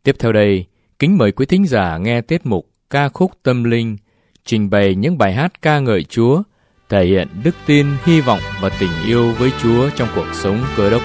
Tiếp theo đây, kính mời quý thính giả nghe tiết mục Ca khúc tâm linh, trình bày những bài hát ca ngợi Chúa, thể hiện đức tin, hy vọng và tình yêu với Chúa trong cuộc sống Cơ Đốc.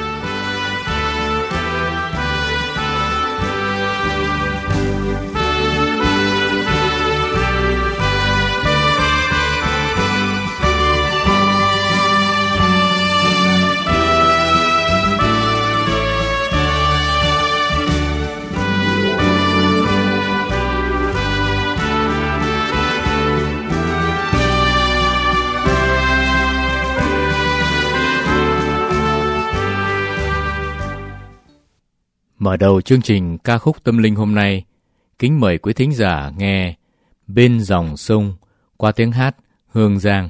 Mở đầu chương trình ca khúc tâm linh hôm nay, kính mời quý thính giả nghe Bên dòng sông qua tiếng hát Hương Giang.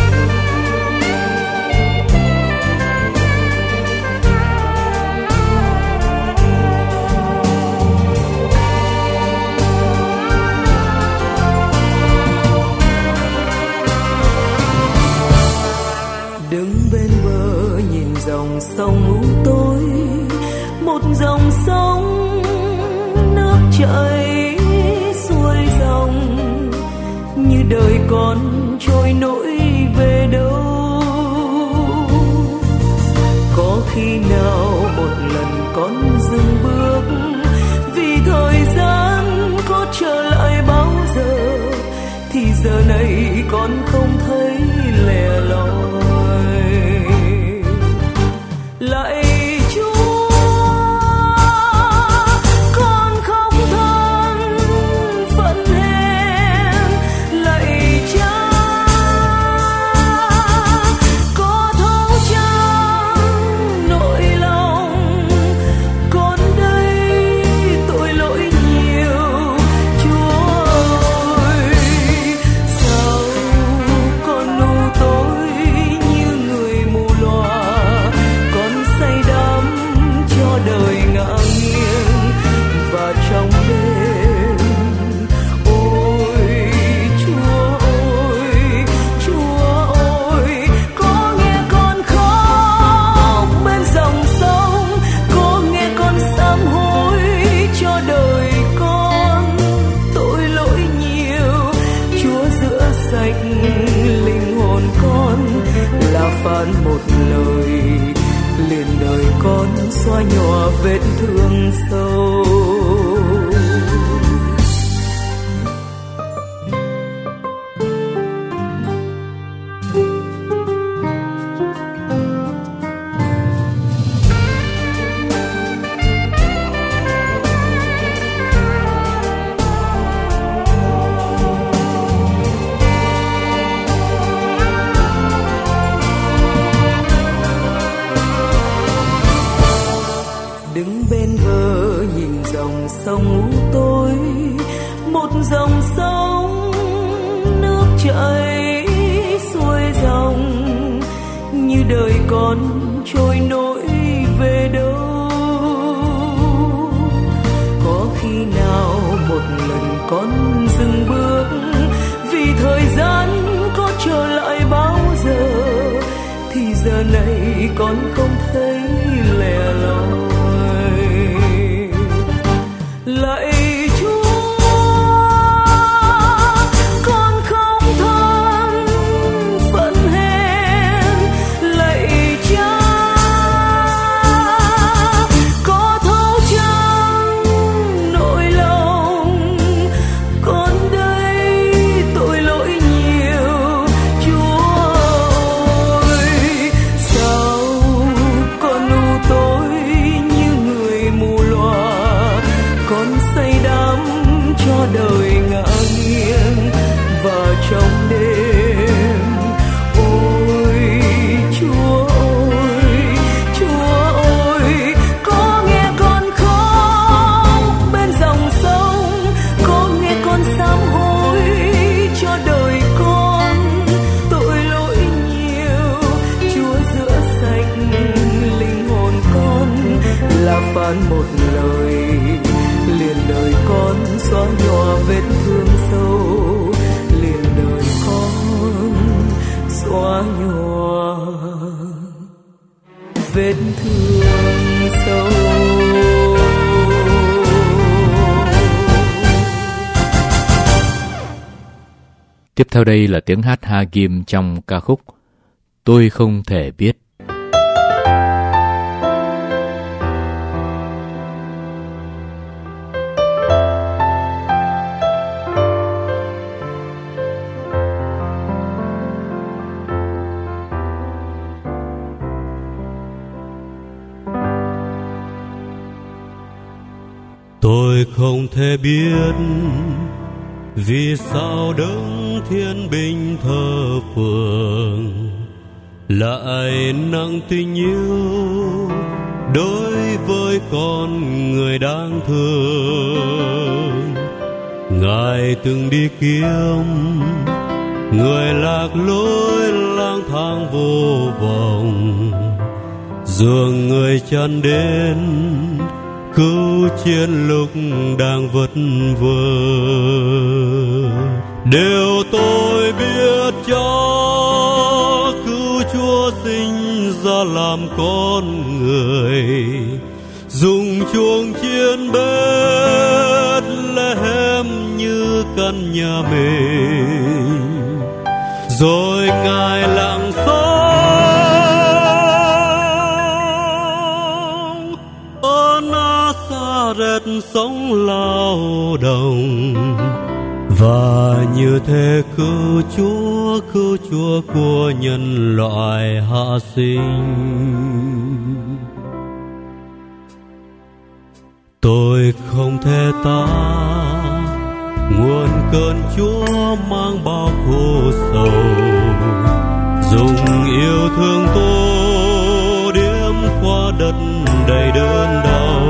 Đứng bên bờ nhìn dòng sông u tối, một dòng sông nước chảy xuôi dòng, như đời con trôi nổi về đâu. Có khi nào một lần con dừng bước, vì thời gian có trở lại bao giờ, thì giờ này con không thấy lẻ loi. Lại phán một lời, liền đời con xóa nhòa vết thương sâu. Đứng bên bờ nhìn dòng sông u tối, một dòng sông nước chảy xuôi dòng, như đời con trôi nổi về đâu. Có khi nào một lần con dừng bước, vì thời gian có trở lại bao giờ, thì giờ này con không thấy lẻ loi. Lạy Chúa, con không than phận hèn. Lạy Cha, có thấu chăng nỗi lòng. Con đây tội lỗi nhiều, Chúa ơi. Sao con u tối như người mù lòa, con say đắm cho đời ngã nghiêng và trong đêm. Ôi Chúa ơi, Chúa ơi, có nghe con khóc bên dòng sông, có nghe con sám hối cho đời con tội lỗi nhiều. Chúa rửa sạch linh hồn con, là phán một lời, liền đời con xóa nhòa vết thương sâu. Liền đời con xóa nhòa vết thương sâu. Tiếp theo đây là tiếng hát Hagim trong ca khúc Tôi Không Thể Biết. Tôi không thể biết vì sao đấng thiên binh thờ phượng lại nặng tình yêu đối với con người đáng thương. Ngài từng đi kiếm người lạc lối lang thang vô vọng, dường người chân đến cứu chiến lúc đang vất vơ. Điều tôi biết cho cứu Chúa sinh ra làm con người, dùng chuông chiến Bethlehem như căn nhà mình, rồi Ngài lặng sống ở Nazareth sống lao động, và như thế cứu Chúa của nhân loại hạ sinh. Tôi không thể tả nguồn cơn Chúa mang bao khổ sầu, dùng yêu thương tô điểm qua đất đầy đớn đau,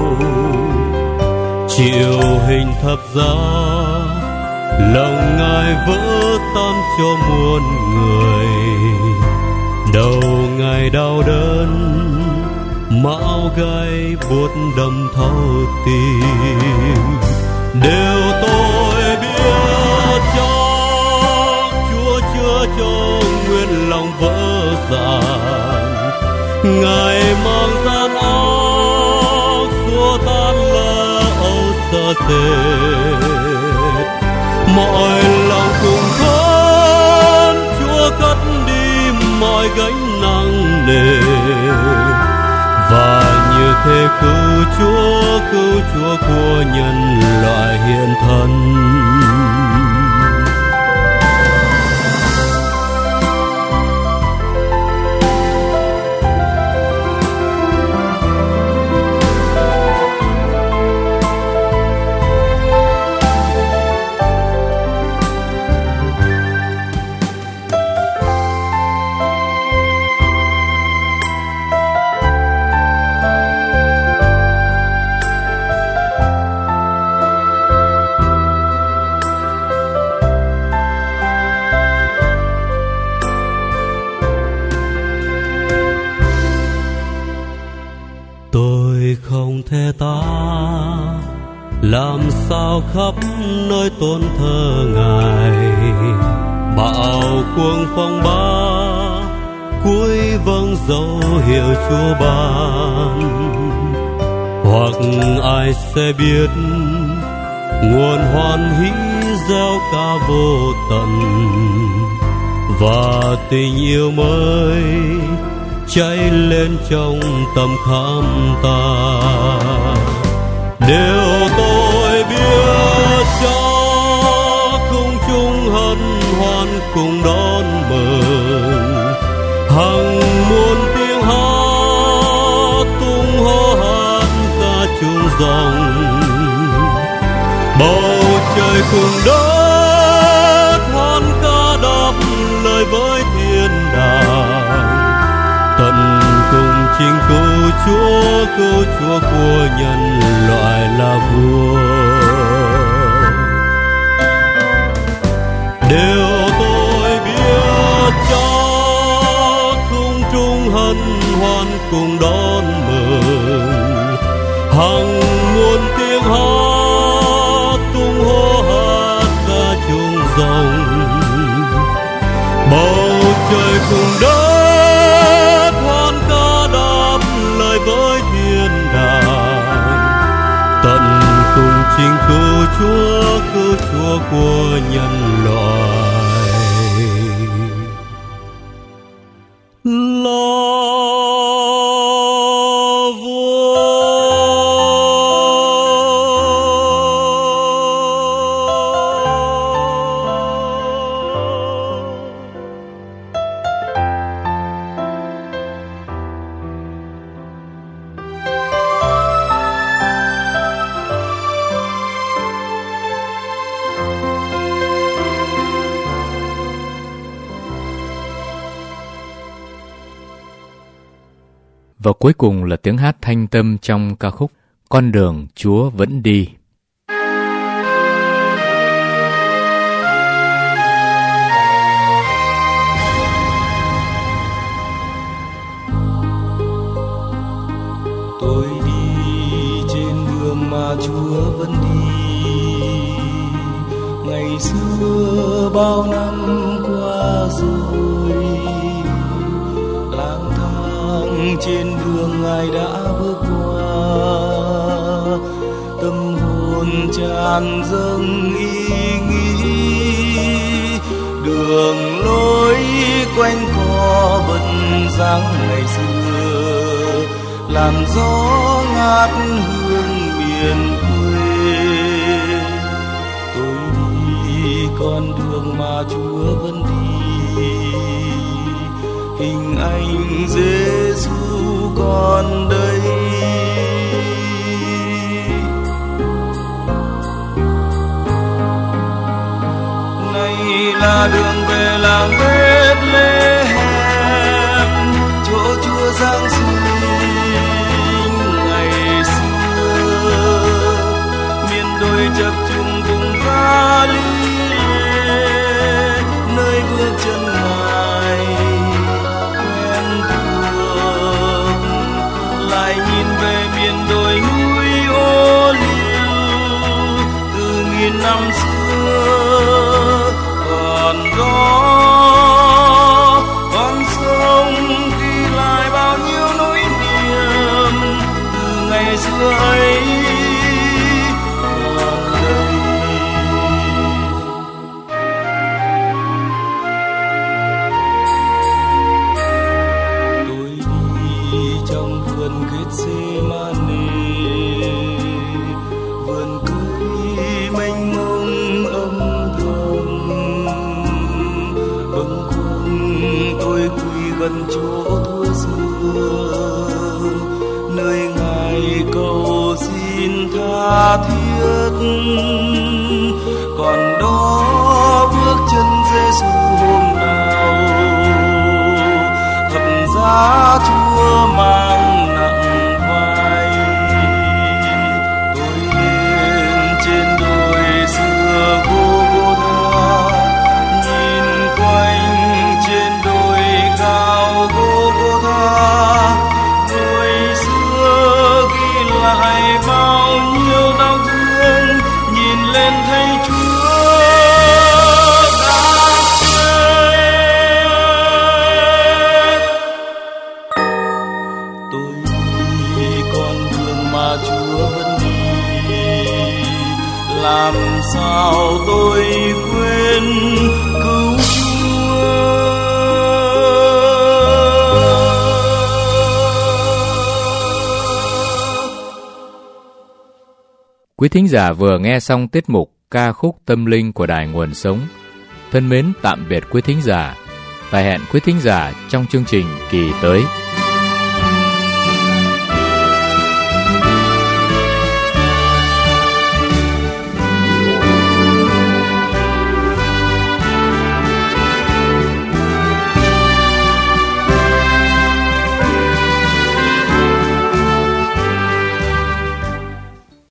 chịu hình thập giá, lòng Ngài vỡ tan cho muôn người. Đầu Ngài đau đớn, mão gai buốt đâm thấu tim. Điều tôi biết cho Chúa chữa cho nguyên lòng vỡ dạn, Ngài mang gian áo xua tan lo âu sợ sệt. Mọi lòng cùng con Chúa cất đi mọi gánh nặng nề, và như thế cứu Chúa của nhân loại hiện thân. Không thể tả làm sao khắp nơi tôn thờ Ngài, bão cuồng phong ba cuối vâng dấu hiệu Chúa ban. Hoặc ai sẽ biết nguồn hoan hỷ gieo ca vô tận, và tình yêu mới cháy lên trong tâm khám ta. Điều tôi biết cho không chung hân hoan cùng đón mừng, hằng muôn tiếng hát tung hô hát ca chung dòng. Bầu trời cùng đất hoan ca đáp lời với thiên đàng, tận cùng chính cứu Chúa của nhân loại là vua. Điều tôi biết cho không trung hân hoan cùng đón mừng, hằng muôn tiếng hát tung hô hát ca chung dòng. Bầu trời cùng đất hoan ca đáp lời với thiên đàng, tận cùng chính cứu Chúa của nhân loại. Và cuối cùng là tiếng hát thanh tâm trong ca khúc Con đường Chúa vẫn đi. Tôi đi trên đường mà Chúa vẫn đi, ngày xưa bao năm qua rồi, lang thang trên đường Ngài đã bước qua, tâm hồn tràn dâng ý nghĩ, đường lối quanh co vẫn dáng ngày xưa, làn gió ngát hương miền quê. Tôi đi con đường mà Chúa vẫn đi, hình ảnh Giêsu còn đây. Này là đường về làng Bethlehem, chỗ Chúa giáng sinh. Chập trùng vùng Galilee, nơi bước chân Ngài quen thuộc, lại nhìn về miền đồi núi ô liu từ nghìn năm xưa. Còn đó con sông ghi lại bao nhiêu nỗi niềm từ ngày xưa ấy. Gần chỗ thua xưa, nơi Ngài cầu xin tha thiết. Còn đó bước chân Giêsu hôm nào, thập giá Chúa mang nặng vai. Tôi lên trên đồi xưa Gô-gô-tha, nhìn quanh trên đồi cao Gô-gô-tha, người xưa ghi lại bao nhiêu đau thương, nhìn lên thấy Chúa đã chết. Tôi đi con đường mà Chúa vẫn đi, làm sao tôi quên cứu Chúa. Quý thính giả vừa nghe xong tiết mục ca khúc tâm linh của Đài Nguồn Sống. Thân mến tạm biệt quý thính giả và hẹn quý thính giả trong chương trình kỳ tới.